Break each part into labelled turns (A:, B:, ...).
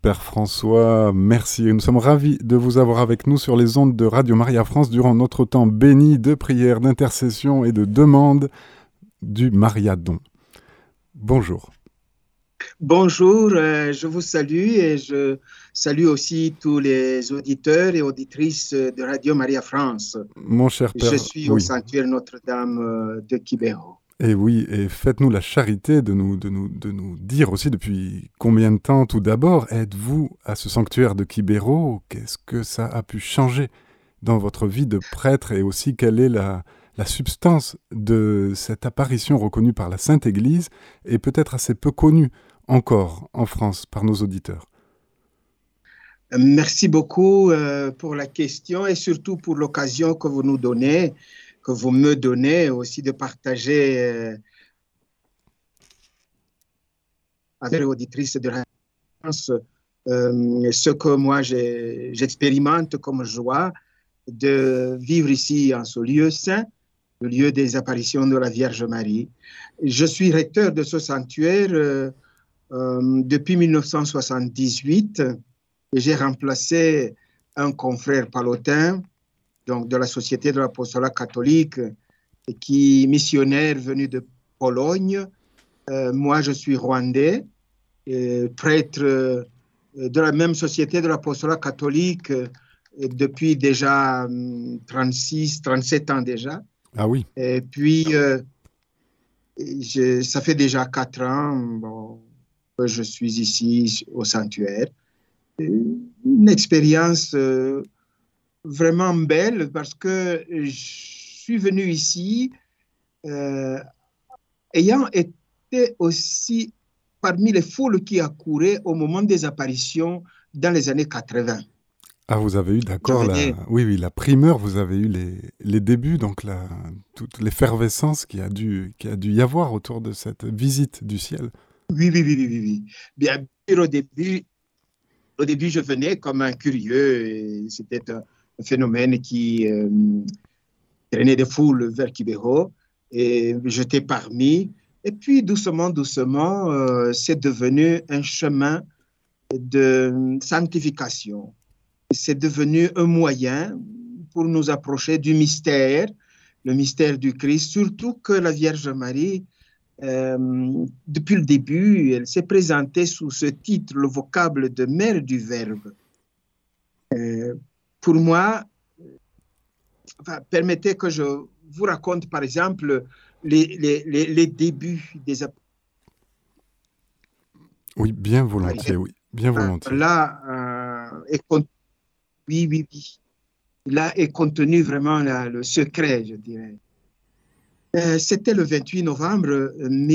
A: Père François, merci. Nous sommes ravis de vous avoir avec nous sur les ondes de Radio Maria France durant notre temps béni de prière, d'intercession et de demande du Mariadon. Bonjour.
B: Bonjour, je vous salue et je salue aussi tous les auditeurs et auditrices de Radio Maria France.
A: Mon cher Père,
B: je suis au sanctuaire Notre-Dame de Kibero.
A: Et oui, et faites-nous la charité de nous dire aussi depuis combien de temps, tout d'abord, êtes-vous à ce sanctuaire de Kibero? Qu'est-ce que ça a pu changer dans votre vie de prêtre et aussi quelle est la substance de cette apparition reconnue par la Sainte Église et peut-être assez peu connue encore en France par nos auditeurs?
B: Merci beaucoup pour la question et surtout pour l'occasion que vous nous donnez, que vous me donnez aussi de partager avec les auditrices de la France ce que moi j'expérimente comme joie de vivre ici en ce lieu saint, le lieu des apparitions de la Vierge Marie. Je suis recteur de ce sanctuaire depuis 1978 et j'ai remplacé un confrère palotin, donc de la Société de l'Apostolat catholique, missionnaire venu de Pologne. Moi, je suis rwandais, prêtre de la même Société de l'Apostolat catholique depuis déjà 37 ans déjà.
A: Ah oui.
B: Et puis, ça fait déjà 4 ans que je suis ici au sanctuaire. Une expérience vraiment belle parce que je suis venu ici ayant été aussi parmi les foules qui accouraient au moment des apparitions dans les années 80.
A: Ah, vous avez eu, d'accord, la primeur, vous avez eu les débuts, donc toute l'effervescence qu'il y a dû y avoir autour de cette visite du ciel.
B: Oui. Bien sûr, au début, je venais comme un curieux, et c'était un phénomène qui traînait des foules vers Kibero, et j'étais parmi. Et puis, doucement, c'est devenu un chemin de sanctification. C'est devenu un moyen pour nous approcher du mystère, le mystère du Christ, surtout que la Vierge Marie, depuis le début, elle s'est présentée sous ce titre, le vocable de Mère du Verbe. Pour moi, permettez que je vous raconte, par exemple, les débuts des apparitions.
A: Oui, bien volontiers, oui, bien volontiers.
B: Là, oui. Là est contenu vraiment le secret, je dirais. C'était le 28 novembre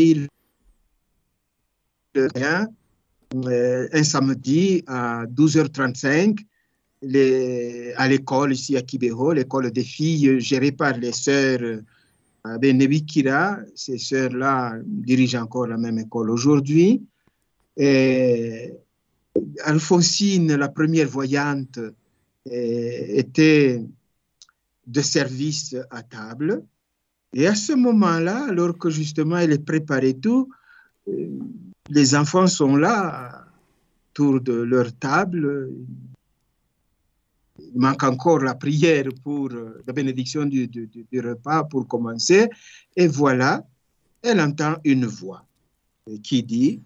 B: 2001, un samedi à 12h35, à l'école ici à Kibero, l'école des filles gérée par les sœurs Benebikira. Ces sœurs-là dirigent encore la même école aujourd'hui. Et Alphonsine, la première voyante, était de service à table. Et à ce moment-là, alors que justement elle est préparée tout, les enfants sont là, autour de leur table. Il manque encore la prière pour la bénédiction du repas pour commencer. Et voilà, elle entend une voix qui dit,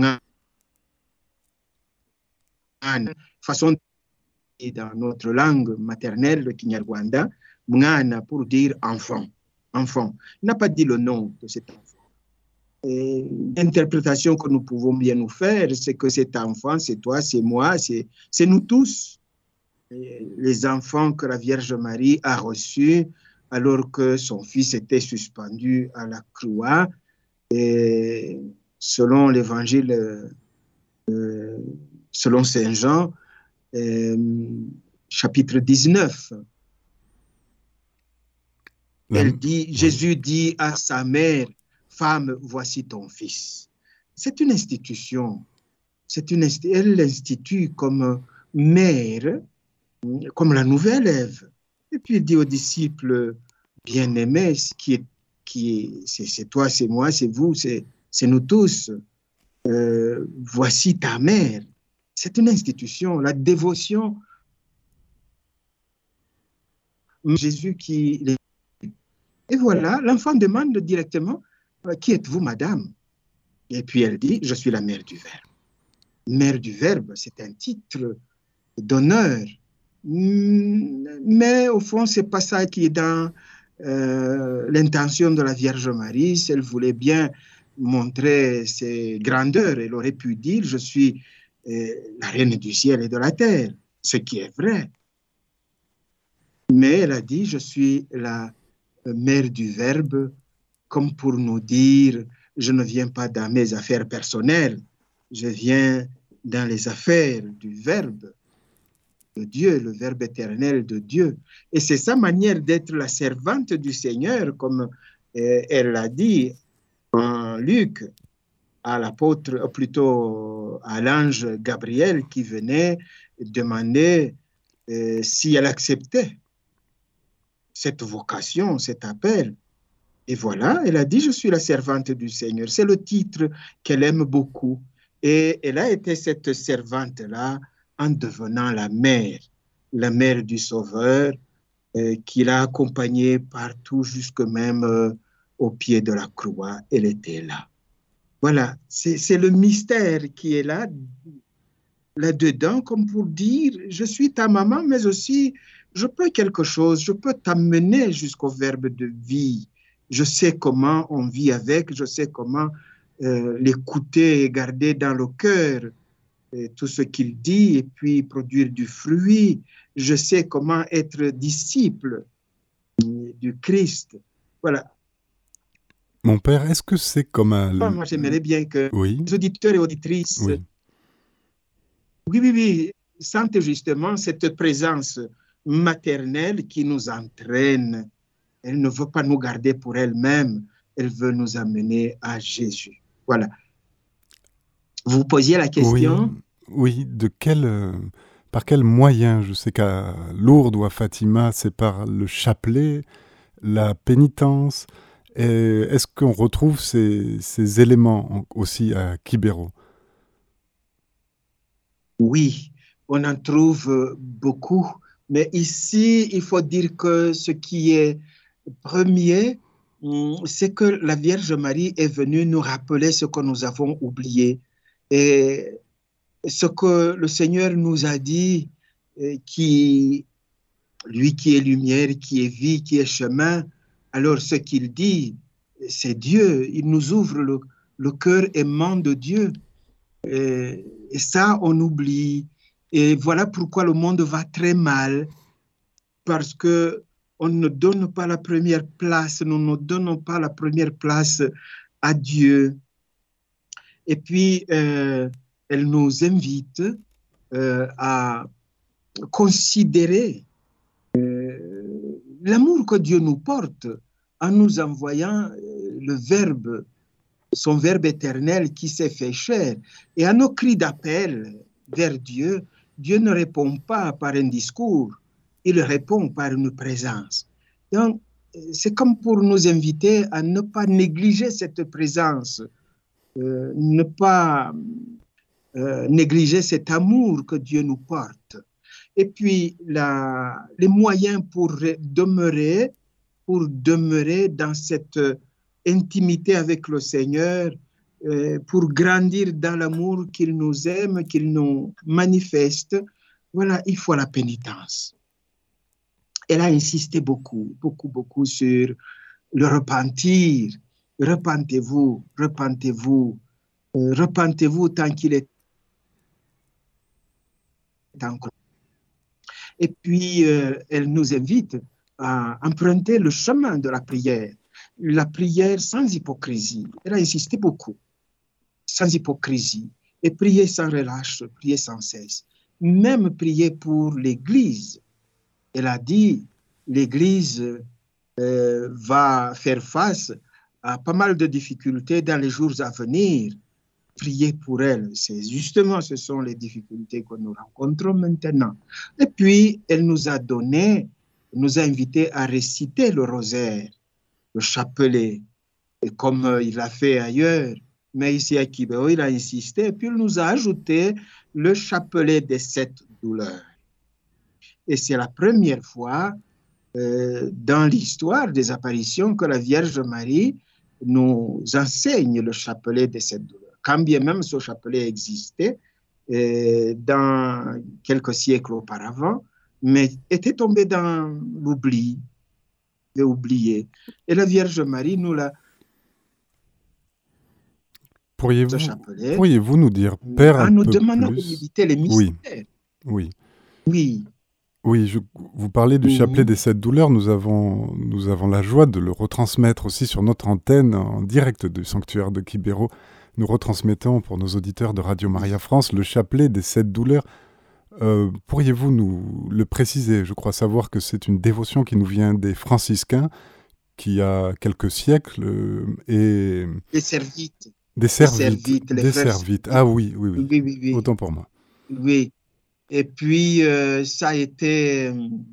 B: façon dans notre langue maternelle, le Kinyarwanda, mwana pour dire enfant. Enfant. Il n'a pas dit le nom de cet enfant. L'interprétation que nous pouvons bien nous faire, c'est que cet enfant, c'est toi, c'est moi, c'est nous tous. Les enfants que la Vierge Marie a reçus alors que son fils était suspendu à la croix. Et selon l'évangile, selon Saint Jean, chapitre 19, Jésus dit à sa mère, femme, voici ton fils. C'est une institution. Elle l'institue comme mère, comme la nouvelle Ève. Et puis il dit aux disciples bien-aimés, c'est toi, c'est moi, c'est vous, c'est nous tous. Voici ta mère. C'est une institution, la dévotion. Jésus qui... Et voilà, l'enfant demande directement, qui êtes-vous, madame? Et puis elle dit, je suis la mère du Verbe. Mère du Verbe, c'est un titre d'honneur. Mais au fond, ce n'est pas ça qui est dans l'intention de la Vierge Marie. Si elle voulait bien montrer ses grandeurs, elle aurait pu dire, je suis la reine du ciel et de la terre, ce qui est vrai. Mais elle a dit, je suis la mère du Verbe, comme pour nous dire, je ne viens pas dans mes affaires personnelles, je viens dans les affaires du Verbe de Dieu, le Verbe éternel de Dieu. Et c'est sa manière d'être la servante du Seigneur, comme elle l'a dit en Luc, à l'apôtre, plutôt à l'ange Gabriel qui venait demander si elle acceptait cette vocation, cet appel. Et voilà, elle a dit, je suis la servante du Seigneur. C'est le titre qu'elle aime beaucoup. Et elle a été cette servante-là en devenant la mère du Sauveur, qui l'a accompagnée partout, jusque même au pied de la croix. Elle était là. Voilà, c'est le mystère qui est là-dedans, comme pour dire, je suis ta maman, mais aussi, je peux quelque chose, je peux t'amener jusqu'au Verbe de vie. Je sais comment on vit avec, je sais comment l'écouter et garder dans le cœur tout ce qu'il dit et puis produire du fruit. Je sais comment être disciple du Christ. Voilà.
A: Mon père, est-ce que c'est comme un...
B: Moi, j'aimerais bien que
A: Oui.
B: les auditeurs et auditrices,
A: Oui.
B: oui, sentent justement cette présence maternelle qui nous entraîne. Elle ne veut pas nous garder pour elle-même, elle veut nous amener à Jésus. Voilà. Vous posiez la question?
A: Oui, par quel moyen? Je sais qu'à Lourdes ou à Fatima, c'est par le chapelet, la pénitence. Est-ce qu'on retrouve ces éléments aussi à Quiberon?
B: Oui, on en trouve beaucoup. Mais ici, il faut dire que ce qui est premier, c'est que la Vierge Marie est venue nous rappeler ce que nous avons oublié. Et ce que le Seigneur nous a dit, lui qui est lumière, qui est vie, qui est chemin, alors ce qu'il dit, c'est Dieu. Il nous ouvre le cœur aimant de Dieu. Et ça, on oublie. Et voilà pourquoi le monde va très mal, parce que on ne donne pas la première place, nous ne donnons pas la première place à Dieu. Et puis, elle nous invite à considérer l'amour que Dieu nous porte en nous envoyant le Verbe, son Verbe éternel qui s'est fait chair. Et à nos cris d'appel vers Dieu, Dieu ne répond pas par un discours, il répond par une présence. Donc, c'est comme pour nous inviter à ne pas négliger cette présence, ne pas négliger cet amour que Dieu nous porte. Et puis, les moyens pour demeurer dans cette intimité avec le Seigneur, pour grandir dans l'amour qu'il nous aime, qu'il nous manifeste, voilà, il faut la pénitence. Elle a insisté beaucoup sur le repentir. Repentez-vous, repentez-vous, repentez-vous tant qu'il est encore. Et puis, elle nous invite à emprunter le chemin de la prière sans hypocrisie. Elle a insisté beaucoup, sans hypocrisie, et prier sans relâche, prier sans cesse. Même prier pour l'Église. Elle a dit, l'Église va faire face à pas mal de difficultés dans les jours à venir. Prier pour elle, c'est justement, ce sont les difficultés que nous rencontrons maintenant. Et puis, elle nous a invité à réciter le rosaire, le chapelet, et comme il l'a fait ailleurs, mais ici à Quiberon, il a insisté, et puis il nous a ajouté le chapelet des 7 douleurs. Et c'est la première fois dans l'histoire des apparitions que la Vierge Marie nous enseigne le chapelet des 7 douleurs. Quand bien même ce chapelet existait dans quelques siècles auparavant, mais était tombé dans l'oubli, oublié. Et la Vierge Marie nous l'a
A: Pourriez-vous nous dire, Père,
B: en
A: un
B: nous
A: peu
B: demandant de
A: plus?
B: méditer les mystères.
A: Oui.
B: Oui.
A: Vous parlez du chapelet des 7 douleurs. Nous avons la joie de le retransmettre aussi sur notre antenne en direct du sanctuaire de Kibéro. Nous retransmettons pour nos auditeurs de Radio Maria France le chapelet des 7 douleurs. Pourriez-vous nous le préciser? Je crois savoir que c'est une dévotion qui nous vient des franciscains, qui a quelques siècles, et...
B: Des servites.
A: Des servites. Ah oui.
B: Oui.
A: Autant pour moi.
B: Oui. Et puis, ça a été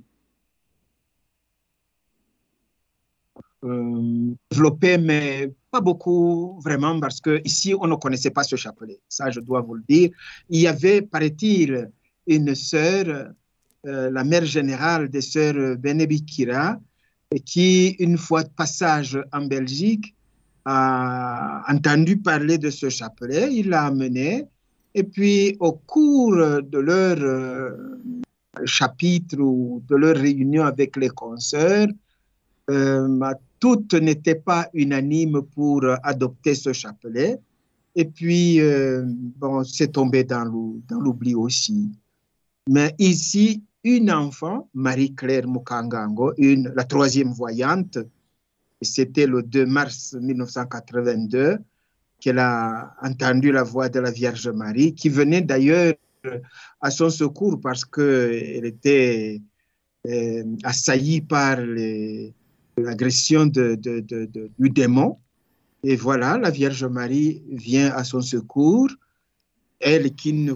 B: développé, mais pas beaucoup vraiment, parce qu'ici, on ne connaissait pas ce chapelet. Ça, je dois vous le dire. Il y avait, paraît-il, une sœur, la mère générale des sœurs Benebikira, qui, une fois de passage en Belgique, a entendu parler de ce chapelet. Il l'a amené. Et puis, au cours de leur chapitre ou de leur réunion avec les consoeurs, toutes n'étaient pas unanimes pour adopter ce chapelet. Et puis, c'est tombé dans l'oubli aussi. Mais ici, une enfant, Marie-Claire Mukangango, la troisième voyante, c'était le 2 mars 1982, qu'elle a entendu la voix de la Vierge Marie, qui venait d'ailleurs à son secours parce qu'elle était assaillie par l'agression du démon. Et voilà, la Vierge Marie vient à son secours, elle qui ne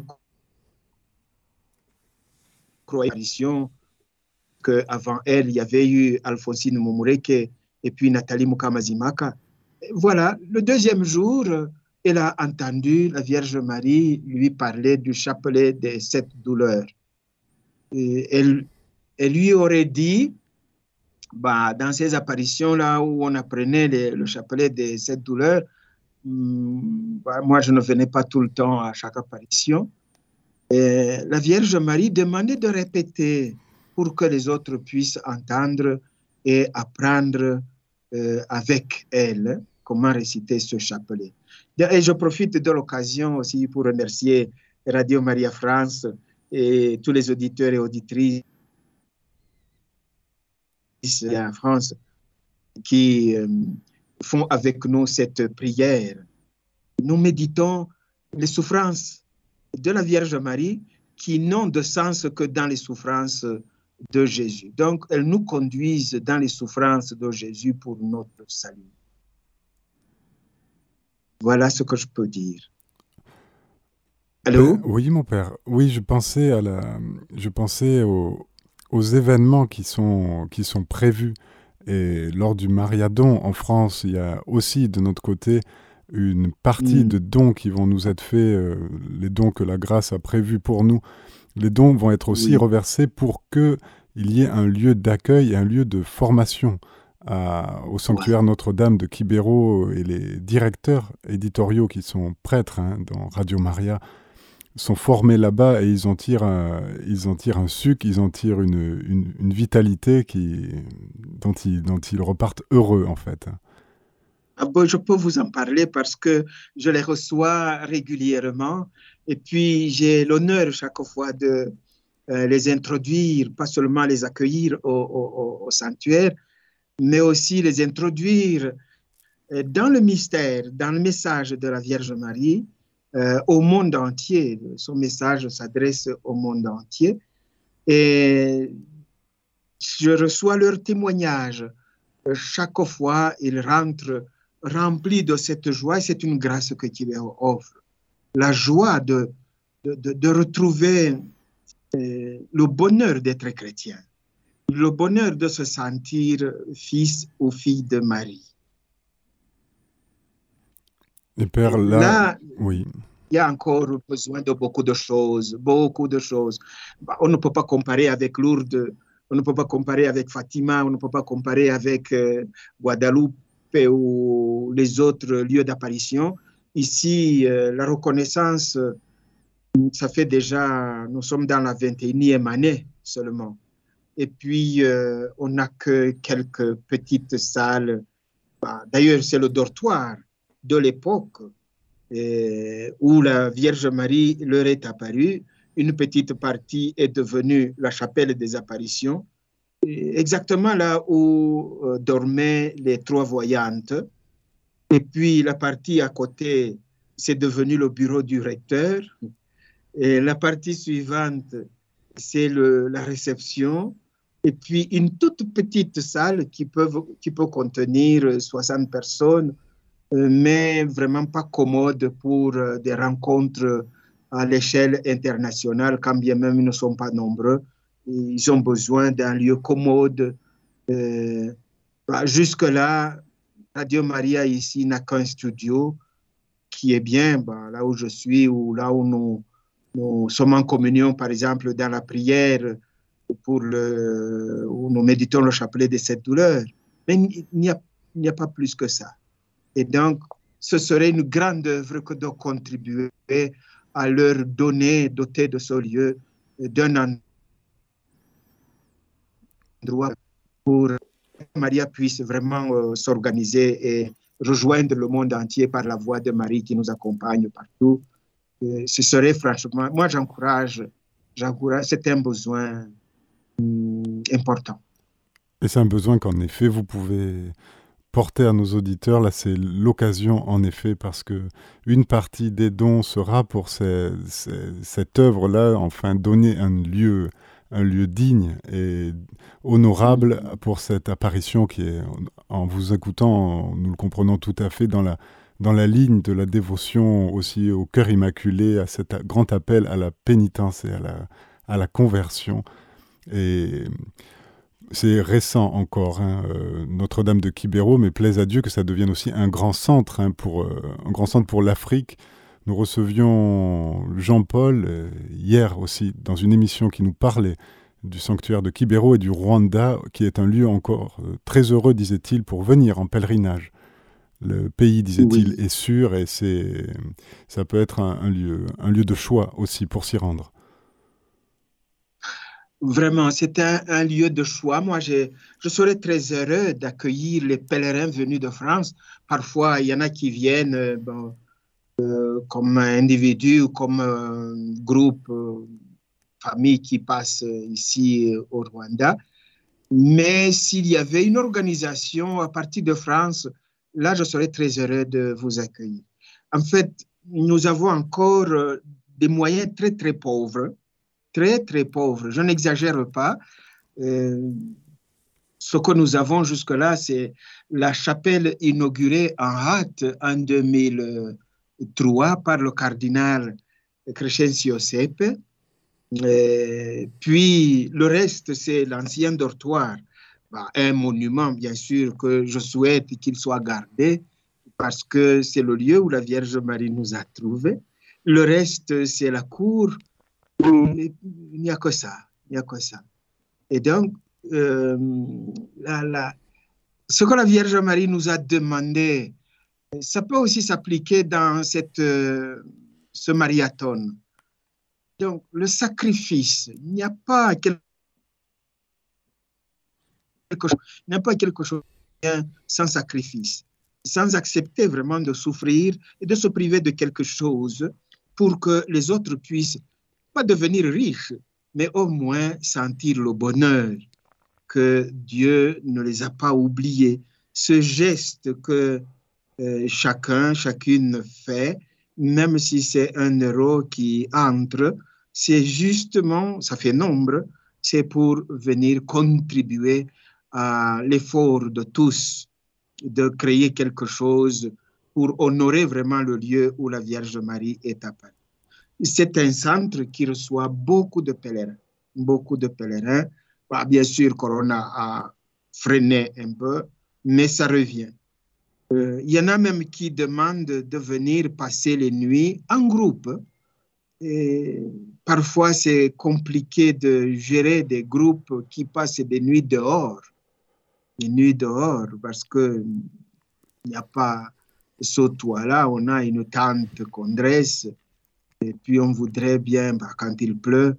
B: croyait pas qu'avant elle, il y avait eu Alphonsine Mumureke et puis Nathalie Mukamazimaka. Voilà, le deuxième jour, elle a entendu la Vierge Marie lui parler du chapelet des 7 douleurs. Et elle lui aurait dit, dans ces apparitions-là où on apprenait le chapelet des 7 douleurs, moi je ne venais pas tout le temps à chaque apparition. Et la Vierge Marie demandait de répéter pour que les autres puissent entendre et apprendre avec elle comment réciter ce chapelet. Et je profite de l'occasion aussi pour remercier Radio Maria France et tous les auditeurs et auditrices en France qui font avec nous cette prière. Nous méditons les souffrances de la Vierge Marie qui n'ont de sens que dans les souffrances de Jésus. Donc, elles nous conduisent dans les souffrances de Jésus pour notre salut. Voilà ce que je peux dire. Allô?
A: Oui, mon père. Oui, je pensais aux événements qui sont prévus. Et lors du Mariadon en France, il y a aussi de notre côté une partie de dons qui vont nous être faits, les dons que la grâce a prévus pour nous. Les dons vont être aussi reversés pour qu'il y ait un lieu d'accueil et un lieu de formation au sanctuaire Notre-Dame de Kibéro, et les directeurs éditoriaux qui sont prêtres dans Radio Maria sont formés là-bas, et ils en tirent un suc, ils en tirent une vitalité dont ils repartent heureux en fait.
B: Je peux vous en parler parce que je les reçois régulièrement et puis j'ai l'honneur chaque fois de les introduire, pas seulement les accueillir au sanctuaire, mais aussi les introduire dans le mystère, dans le message de la Vierge Marie au monde entier. Son message s'adresse au monde entier et je reçois leurs témoignages. Chaque fois, ils rentrent remplis de cette joie, et c'est une grâce que Dieu offre. La joie de retrouver le bonheur d'être chrétien, le bonheur de se sentir fils ou fille de Marie.
A: Et Père, là, oui.
B: Il y a encore besoin de beaucoup de choses, beaucoup de choses. Bah, on ne peut pas comparer avec Lourdes, on ne peut pas comparer avec Fatima, on ne peut pas comparer avec Guadeloupe ou les autres lieux d'apparition. Ici, la reconnaissance, ça fait déjà, nous sommes dans la 21e année seulement. Et puis, on n'a que quelques petites salles. Bah, d'ailleurs, c'est le dortoir de l'époque où la Vierge Marie leur est apparue. Une petite partie est devenue la chapelle des apparitions, exactement là où dormaient les trois voyantes. Et puis la partie à côté, c'est devenu le bureau du recteur. Et la partie suivante, c'est la réception. Et puis une toute petite salle qui peut contenir 60 personnes, mais vraiment pas commode pour des rencontres à l'échelle internationale, quand bien même ils ne sont pas nombreux. Ils ont besoin d'un lieu commode. Jusque-là, Radio Maria ici n'a qu'un studio qui est bien, là où je suis, ou là où nous sommes en communion, par exemple, dans la prière, où nous méditons le chapelet des sept douleurs. Mais il n'y a pas plus que ça. Et donc, ce serait une grande œuvre que de contribuer à leur doter de ce lieu, d'un endroit pour que Maria puisse vraiment s'organiser et rejoindre le monde entier par la voix de Marie qui nous accompagne partout. Ce serait franchement, moi j'encourage, c'est un besoin important.
A: Et c'est un besoin qu'en effet, vous pouvez porter à nos auditeurs. Là, c'est l'occasion, en effet, parce que une partie des dons sera pour cette œuvre-là, enfin, donner un lieu digne et honorable pour cette apparition qui est, en vous écoutant, nous le comprenons tout à fait, dans la ligne de la dévotion aussi au cœur immaculé, à cet grand appel à la pénitence et à la conversion. Et c'est récent encore, Notre-Dame de Kibéro, mais plaise à Dieu que ça devienne aussi un grand centre, un grand centre pour l'Afrique. Nous recevions Jean-Paul hier aussi dans une émission qui nous parlait du sanctuaire de Kibéro et du Rwanda, qui est un lieu encore très heureux, disait-il, pour venir en pèlerinage. Le pays, disait-il, est sûr et ça peut être un lieu de choix aussi pour s'y rendre.
B: Vraiment, c'est un lieu de choix. Moi, je serais très heureux d'accueillir les pèlerins venus de France. Parfois, il y en a qui viennent comme individus ou comme groupe, famille qui passe ici au Rwanda. Mais s'il y avait une organisation à partir de France, là, je serais très heureux de vous accueillir. En fait, nous avons encore des moyens très, très pauvres. Très, très pauvre. Je n'exagère pas. Ce que nous avons jusque-là, c'est la chapelle inaugurée en hâte en 2003 par le cardinal Crescencio Sepe. Puis le reste, c'est l'ancien dortoir. Un monument, bien sûr, que je souhaite qu'il soit gardé parce que c'est le lieu où la Vierge Marie nous a trouvés. Le reste, c'est la cour. Il n'y a que ça, il n'y a que ça. Et donc, ce que la Vierge Marie nous a demandé, ça peut aussi s'appliquer dans ce marathon. Donc, le sacrifice, il n'y a pas quelque chose sans sacrifice, sans accepter vraiment de souffrir et de se priver de quelque chose pour que les autres puissent pas devenir riches, mais au moins sentir le bonheur que Dieu ne les a pas oubliés. Ce geste que chacune fait, même si c'est 1 euro qui entre, c'est justement, ça fait nombre, c'est pour venir contribuer à l'effort de tous de créer quelque chose pour honorer vraiment le lieu où la Vierge Marie est apparue. C'est un centre qui reçoit beaucoup de pèlerins. Beaucoup de pèlerins. Bien sûr, Corona a freiné un peu, mais ça revient. Il y en a même qui demandent de venir passer les nuits en groupe. Et parfois, c'est compliqué de gérer des groupes qui passent des nuits dehors. Des nuits dehors, parce qu'il n'y a pas ce toit-là. On a une tente qu'on dresse. Et puis, on voudrait bien, quand il pleut,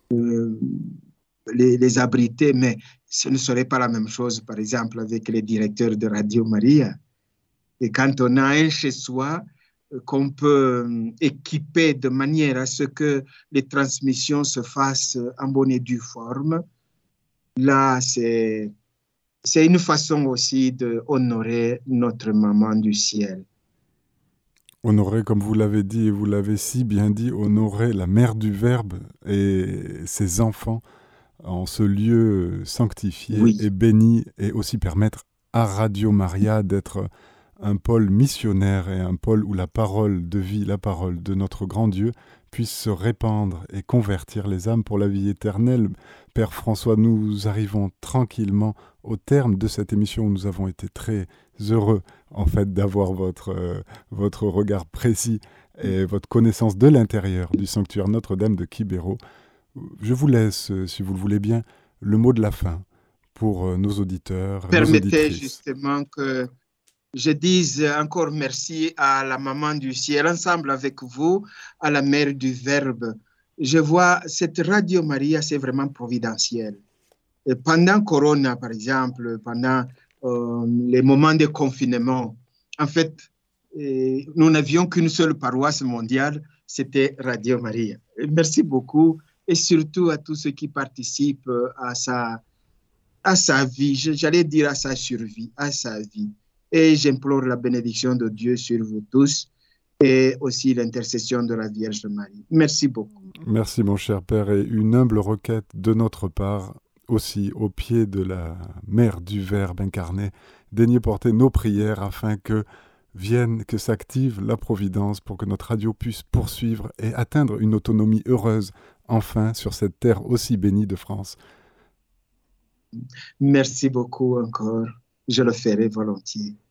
B: les abriter. Mais ce ne serait pas la même chose, par exemple, avec les directeurs de Radio Maria. Et quand on a un chez soi qu'on peut équiper de manière à ce que les transmissions se fassent en bonne et due forme, là, c'est une façon aussi d'honorer notre maman du ciel.
A: Honorer, comme vous l'avez dit et vous l'avez si bien dit, honorer la mère du Verbe et ses enfants en ce lieu sanctifié
B: Oui.
A: et béni, et aussi permettre à Radio Maria d'être un pôle missionnaire et un pôle où la parole de vie, la parole de notre grand Dieu puisse se répandre et convertir les âmes pour la vie éternelle. Père François, nous arrivons tranquillement au terme de cette émission où nous avons été très heureux en fait d'avoir votre regard précis et votre connaissance de l'intérieur du sanctuaire Notre-Dame de Quibeiro. Je vous laisse, si vous le voulez bien, le mot de la fin pour nos auditeurs, nos auditrices.
B: Permettez justement que je dise encore merci à la maman du ciel, ensemble avec vous, à la mère du Verbe. Je vois cette Radio Maria, c'est vraiment providentiel. Et pendant Corona, par exemple, pendant les moments de confinement, en fait, nous n'avions qu'une seule paroisse mondiale, c'était Radio Maria. Et merci beaucoup, et surtout à tous ceux qui participent à sa vie, j'allais dire à sa survie, à sa vie. Et j'implore la bénédiction de Dieu sur vous tous et aussi l'intercession de la Vierge Marie. Merci beaucoup.
A: Merci mon cher Père, et une humble requête de notre part aussi au pied de la mère du Verbe incarné. Daignez porter nos prières afin que s'active la providence pour que notre radio puisse poursuivre et atteindre une autonomie heureuse enfin sur cette terre aussi bénie de France.
B: Merci beaucoup encore. Je le ferai volontiers.